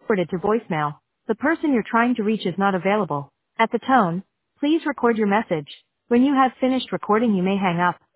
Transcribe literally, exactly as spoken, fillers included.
forwarded to voicemail. The person you're trying to reach is not available. At the tone, please record your message. When you have finished recording, you may hang up.